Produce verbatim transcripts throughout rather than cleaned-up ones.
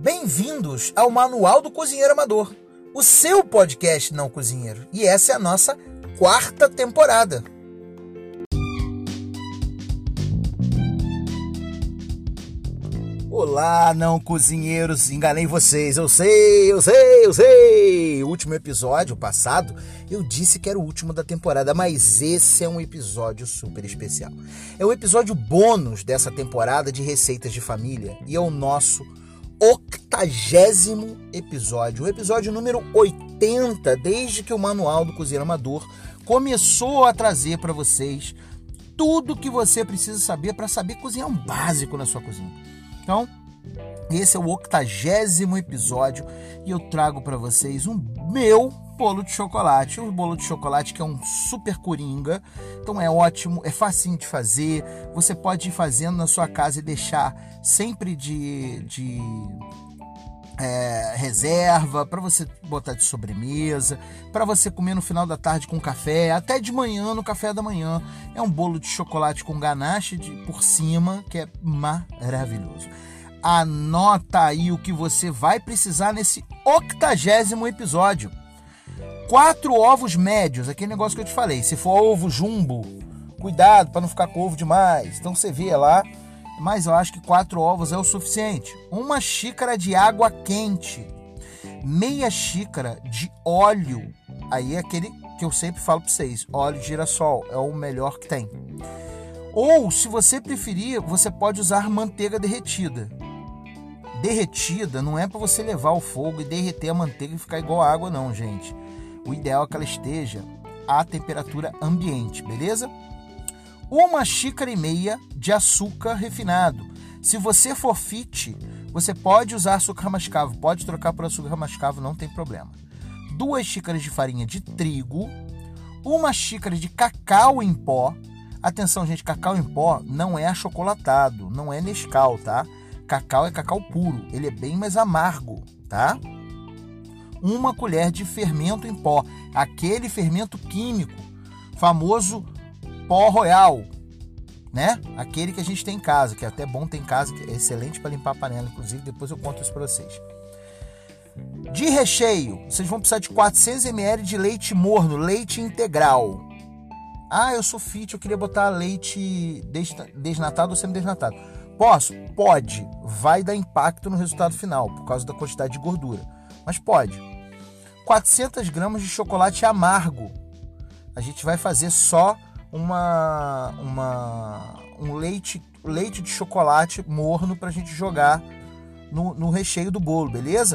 Bem-vindos ao Manual do Cozinheiro Amador, o seu podcast não cozinheiro. E essa é a nossa quarta temporada. Olá, não cozinheiros, enganei vocês, eu sei, eu sei, eu sei. O último episódio, passado, eu disse que era o último da temporada, mas esse é um episódio super especial. É o episódio bônus dessa temporada de Receitas de Família e é o nosso octagésimo episódio, o episódio número oitenta, desde que o Manual do Cozinheiro Amador começou a trazer para vocês tudo que você precisa saber para saber cozinhar um básico na sua cozinha. Então, esse é o octagésimo episódio e eu trago para vocês um meu bolo de chocolate. Um bolo de chocolate que é um super coringa, então é ótimo, é facinho de fazer. Você pode ir fazendo na sua casa e deixar sempre de, de é, reserva, para você botar de sobremesa, para você comer no final da tarde com café, até de manhã no café da manhã. É um bolo de chocolate com ganache de, por cima, que é maravilhoso. Anota aí o que você vai precisar nesse octagésimo episódio. Quatro ovos médios, aquele negócio que eu te falei. Se for ovo jumbo, cuidado para não ficar com ovo demais. Então você vê lá, mas eu acho que quatro ovos é o suficiente. Uma xícara de água quente, meia xícara de óleo. Aí é aquele que eu sempre falo para vocês, óleo de girassol, é o melhor que tem. Ou, se você preferir, você pode usar manteiga derretida. Derretida não é para você levar ao fogo e derreter a manteiga e ficar igual a água não, gente. O ideal é que ela esteja à temperatura ambiente, beleza? Uma xícara e meia de açúcar refinado. Se você for fit, você pode usar açúcar mascavo, pode trocar por açúcar mascavo, não tem problema. Duas xícaras de farinha de trigo, uma xícara de cacau em pó. Atenção, gente, cacau em pó não é achocolatado, não é Nescau, tá? Cacau é cacau puro, ele é bem mais amargo, tá? Uma colher de fermento em pó, aquele fermento químico, famoso pó royal, né? Aquele que a gente tem em casa, que é até bom ter em casa, que é excelente para limpar a panela, inclusive, depois eu conto isso para vocês. De recheio, vocês vão precisar de quatrocentos mililitros de leite morno, leite integral. Ah, eu sou fit, eu queria botar leite desnatado ou semi-desnatado. Posso? Pode. Vai dar impacto no resultado final, por causa da quantidade de gordura. Mas pode. quatrocentas gramas de chocolate amargo. A gente vai fazer só uma, uma, um leite, leite de chocolate morno para a gente jogar no, no recheio do bolo, beleza?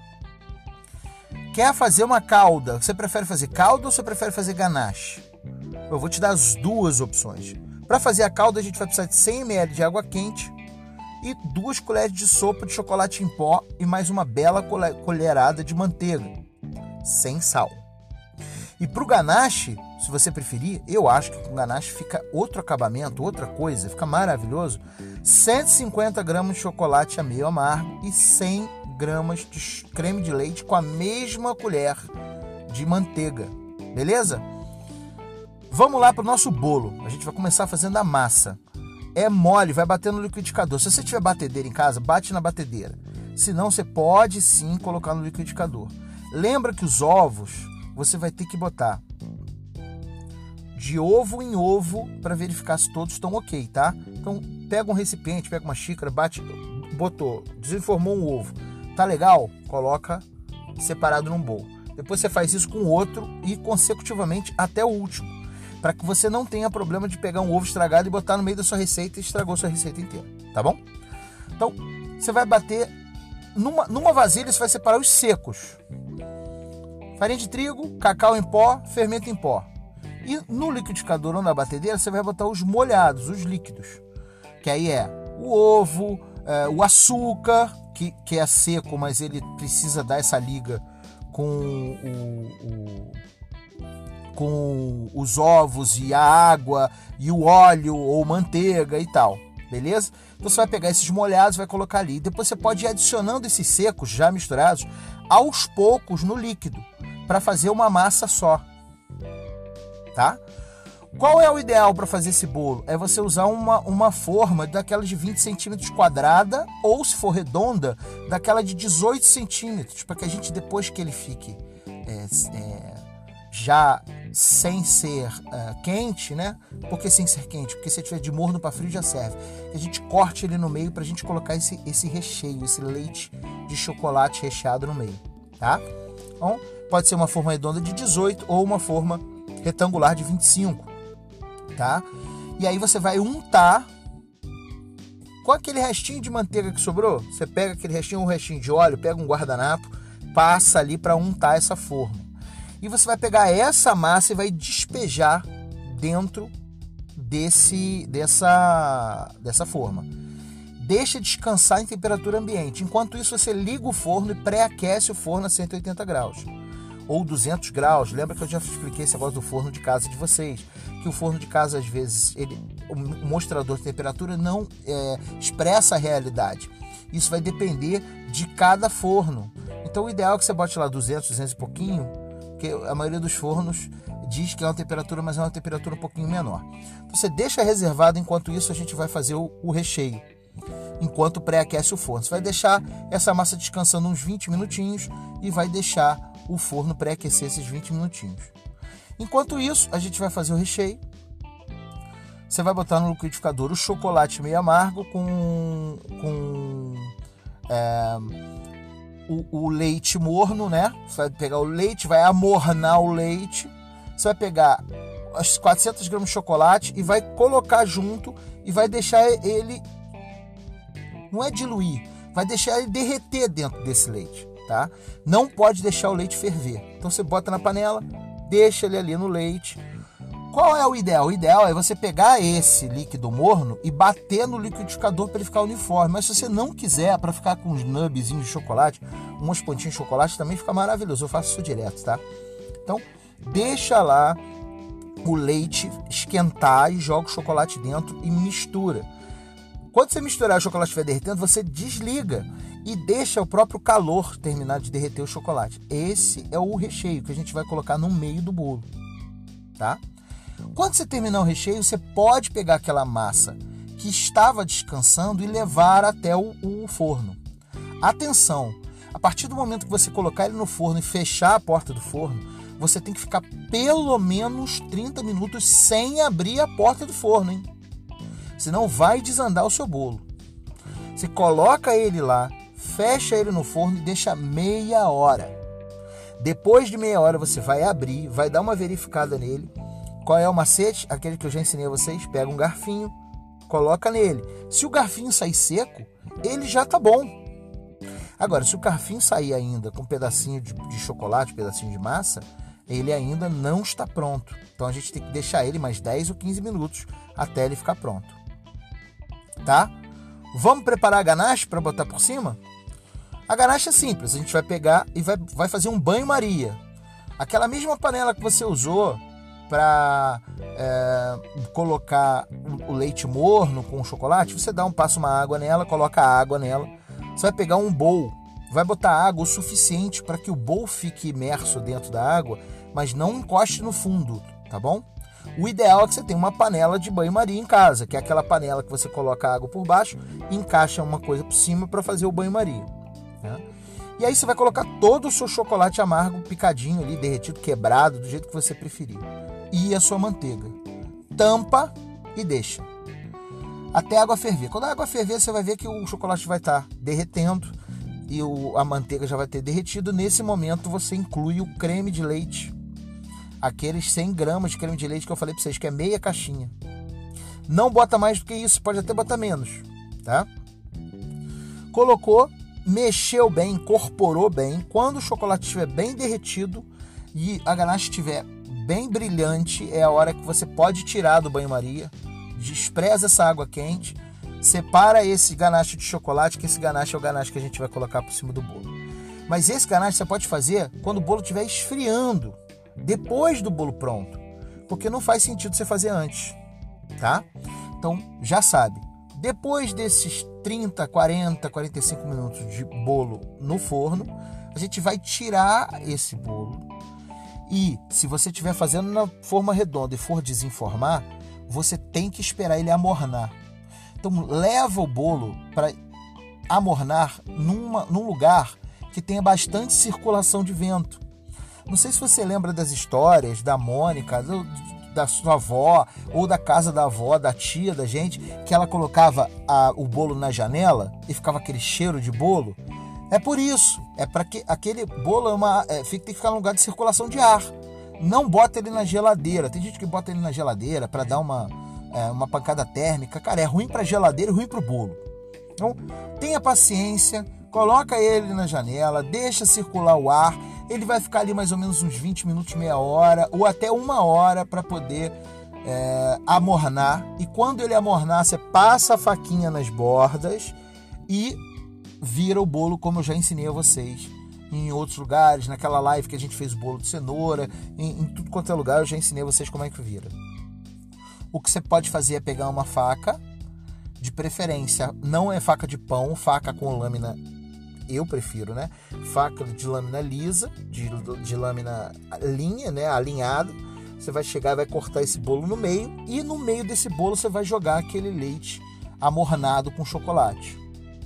Quer fazer uma calda? Você prefere fazer calda ou você prefere fazer ganache? Eu vou te dar as duas opções. Para fazer a calda, a gente vai precisar de cem mililitros de água quente e duas colheres de sopa de chocolate em pó e mais uma bela colherada de manteiga, sem sal. E para o ganache, se você preferir, eu acho que com ganache fica outro acabamento, outra coisa, fica maravilhoso. cento e cinquenta gramas de chocolate a meio amargo e cem gramas de creme de leite com a mesma colher de manteiga, beleza? Vamos lá para o nosso bolo. A gente vai começar fazendo a massa. É mole, vai bater no liquidificador. Se você tiver batedeira em casa, bate na batedeira. Se não, você pode sim colocar no liquidificador. Lembra que os ovos, você vai ter que botar de ovo em ovo para verificar se todos estão ok, tá? Então, pega um recipiente, pega uma xícara, bate, botou, desenformou um ovo. Tá legal? Coloca separado num bowl. Depois você faz isso com o outro e consecutivamente até o último, para que você não tenha problema de pegar um ovo estragado e botar no meio da sua receita e estragou a sua receita inteira, tá bom? Então, você vai bater numa, numa vasilha, você vai separar os secos. Farinha de trigo, cacau em pó, fermento em pó. E no liquidificador ou na batedeira, você vai botar os molhados, os líquidos. Que aí é o ovo, é, o açúcar, que, que é seco, mas ele precisa dar essa liga com o... o com os ovos e a água e o óleo ou manteiga e tal, beleza? Então você vai pegar esses molhados e vai colocar ali. Depois você pode ir adicionando esses secos já misturados aos poucos no líquido para fazer uma massa só, tá? Qual é o ideal para fazer esse bolo? É você usar uma, uma forma daquela de vinte centímetros quadrada, ou se for redonda, daquela de dezoito centímetros, para que a gente, depois que ele fique é, é, já sem ser uh, quente, né? Por que sem ser quente? Porque se tiver de morno para frio já serve. A gente corte ele no meio para a gente colocar esse, esse recheio, esse leite de chocolate recheado no meio, tá? Então, pode ser uma forma redonda de dezoito ou uma forma retangular de vinte e cinco. Tá? E aí você vai untar com aquele restinho de manteiga que sobrou. Você pega aquele restinho, um restinho de óleo, pega um guardanapo, passa ali para untar essa forma. E você vai pegar essa massa e vai despejar dentro desse, dessa, dessa forma. Deixa descansar em temperatura ambiente. Enquanto isso, você liga o forno e pré-aquece o forno a cento e oitenta graus. Ou duzentos graus. Lembra que eu já expliquei esse negócio do forno de casa de vocês? Que o forno de casa, às vezes, ele, o mostrador de temperatura não é, expressa a realidade. Isso vai depender de cada forno. Então, o ideal é que você bote lá duzentos, duzentos e pouquinho, porque a maioria dos fornos diz que é uma temperatura, mas é uma temperatura um pouquinho menor. Então, você deixa reservado, enquanto isso a gente vai fazer o, o recheio. Enquanto pré-aquece o forno. Você vai deixar essa massa descansando uns vinte minutinhos e vai deixar o forno pré-aquecer esses vinte minutinhos. Enquanto isso, a gente vai fazer o recheio. Você vai botar no liquidificador o chocolate meio amargo com, com é, o, o leite morno, né? Você vai pegar o leite, vai amornar o leite. Você vai pegar as quatrocentas gramas de chocolate e vai colocar junto e vai deixar ele, não é diluir, vai deixar ele derreter dentro desse leite, tá? Não pode deixar o leite ferver. Então você bota na panela, deixa ele ali no leite. Qual é o ideal? O ideal é você pegar esse líquido morno e bater no liquidificador para ele ficar uniforme. Mas se você não quiser, para ficar com uns nubzinhos de chocolate, umas pontinhas de chocolate, também fica maravilhoso. Eu faço isso direto, tá? Então, deixa lá o leite esquentar e joga o chocolate dentro e mistura. Quando você misturar e o chocolate estiver derretendo, você desliga e deixa o próprio calor terminar de derreter o chocolate. Esse é o recheio que a gente vai colocar no meio do bolo, tá? Quando você terminar o recheio, você pode pegar aquela massa que estava descansando e levar até o, o forno. Atenção, a partir do momento que você colocar ele no forno e fechar a porta do forno, você tem que ficar pelo menos trinta minutos sem abrir a porta do forno, hein? Senão vai desandar o seu bolo. Você coloca ele lá, fecha ele no forno e deixa meia hora. Depois de meia hora você vai abrir, vai dar uma verificada nele. Qual é o macete? Aquele que eu já ensinei a vocês. Pega um garfinho, coloca nele. Se o garfinho sair seco, ele já tá bom. Agora, se o garfinho sair ainda com um pedacinho de, de chocolate, um pedacinho de massa, ele ainda não está pronto. Então a gente tem que deixar ele mais dez ou quinze minutos até ele ficar pronto. Tá? Vamos preparar a ganache para botar por cima? A ganache é simples. A gente vai pegar e vai, vai fazer um banho-maria. Aquela mesma panela que você usou para é, colocar o leite morno com o chocolate, você dá um passo uma água nela, coloca a água nela. Você vai pegar um bowl, vai botar água o suficiente para que o bowl fique imerso dentro da água, mas não encoste no fundo, tá bom? O ideal é que você tenha uma panela de banho-maria em casa, que é aquela panela que você coloca a água por baixo e encaixa uma coisa por cima para fazer o banho-maria, né? E aí você vai colocar todo o seu chocolate amargo picadinho ali, derretido, quebrado, do jeito que você preferir. E a sua manteiga. Tampa e deixa até a água ferver. Quando a água ferver, você vai ver que o chocolate vai estar derretendo e o, a manteiga já vai ter derretido. Nesse momento, você inclui o creme de leite. Aqueles cem gramas de creme de leite que eu falei para vocês, que é meia caixinha. Não bota mais do que isso, pode até botar menos, tá? Colocou, mexeu bem, incorporou bem. Quando o chocolate estiver bem derretido e a ganache estiver bem brilhante, é a hora que você pode tirar do banho-maria, despreza essa água quente, separa esse ganache de chocolate, que esse ganache é o ganache que a gente vai colocar por cima do bolo. Mas esse ganache você pode fazer quando o bolo estiver esfriando, depois do bolo pronto, porque não faz sentido você fazer antes, tá? Então, já sabe, depois desses trinta, quarenta, quarenta e cinco minutos de bolo no forno, a gente vai tirar esse bolo E se você estiver fazendo na forma redonda e for desenformar, você tem que esperar ele amornar. Então leva o bolo para amornar numa, num lugar que tenha bastante circulação de vento. Não sei se você lembra das histórias da Mônica, do, da sua avó, ou da casa da avó, da tia da gente, que ela colocava a, o bolo na janela e ficava aquele cheiro de bolo. É por isso, é para que aquele bolo é uma, é, tem que ficar no lugar de circulação de ar. Não bota ele na geladeira. Tem gente que bota ele na geladeira para dar uma, é, uma pancada térmica. Cara, é ruim para a geladeira e ruim para o bolo. Então, tenha paciência, coloca ele na janela, deixa circular o ar. Ele vai ficar ali mais ou menos uns vinte minutos, meia hora, ou até uma hora para poder é, amornar. E quando ele amornar, você passa a faquinha nas bordas e vira o bolo, como eu já ensinei a vocês em outros lugares, naquela live que a gente fez o bolo de cenoura, em, em tudo quanto é lugar eu já ensinei a vocês como é que vira. O que você pode fazer é pegar uma faca, de preferência, não é faca de pão, faca com lâmina, eu prefiro, né? Faca de lâmina lisa, de, de lâmina linha, né? Alinhada. Você vai chegar e vai cortar esse bolo no meio, e no meio desse bolo você vai jogar aquele leite amornado com chocolate.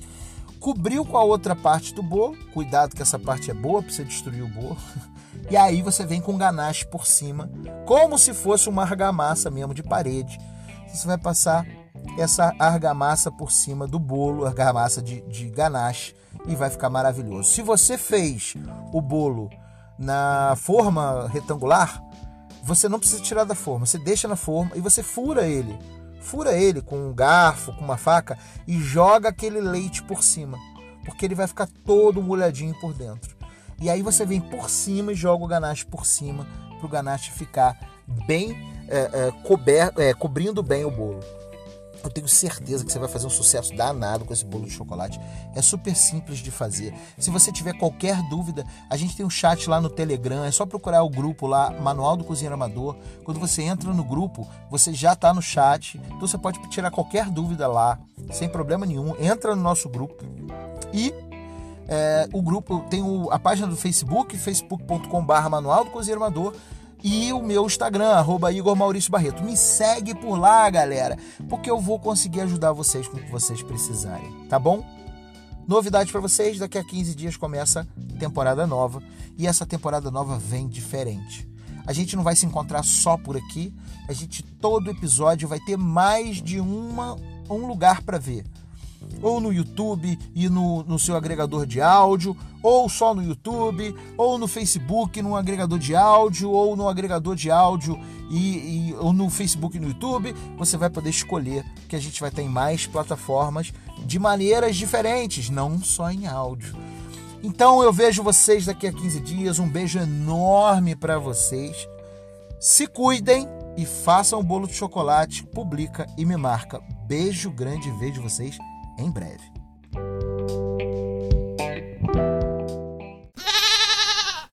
Cobriu com a outra parte do bolo, cuidado que essa parte é boa para você destruir o bolo, e aí você vem com ganache por cima, como se fosse uma argamassa mesmo de parede. Você vai passar essa argamassa por cima do bolo, argamassa de, de ganache, e vai ficar maravilhoso. Se você fez o bolo na forma retangular, você não precisa tirar da forma, você deixa na forma e você fura ele. Fura ele com um garfo, com uma faca e joga aquele leite por cima, porque ele vai ficar todo molhadinho por dentro. E aí você vem por cima e joga o ganache por cima, para o ganache ficar bem é, é, coberto, é, cobrindo bem o bolo. Eu tenho certeza que você vai fazer um sucesso danado com esse bolo de chocolate. É super simples de fazer. Se você tiver qualquer dúvida, a gente tem um chat lá no Telegram. É só procurar o grupo lá, Manual do Cozinheiro Amador. Quando você entra no grupo, você já está no chat. Então você pode tirar qualquer dúvida lá, sem problema nenhum. Entra no nosso grupo. E é, o grupo tem o, a página do Facebook, facebook ponto com barra Manual do Cozinheiro Amador. E o meu Instagram, arroba Igor Maurício Barreto. Me segue por lá, galera, porque eu vou conseguir ajudar vocês com o que vocês precisarem, tá bom? Novidade para vocês, daqui a quinze dias começa temporada nova. E essa temporada nova vem diferente. A gente não vai se encontrar só por aqui. A gente, todo episódio vai ter mais de uma, um lugar para ver. Ou no YouTube e no, no seu agregador de áudio, ou só no YouTube, ou no Facebook, num agregador de áudio, ou no agregador de áudio e, e, ou no Facebook e no YouTube. Você vai poder escolher, que a gente vai ter em mais plataformas de maneiras diferentes, não só em áudio. Então eu vejo vocês daqui a quinze dias. Um beijo enorme para vocês. Se cuidem e façam o bolo de chocolate. Publica e me marca. Beijo grande e vejo vocês em breve.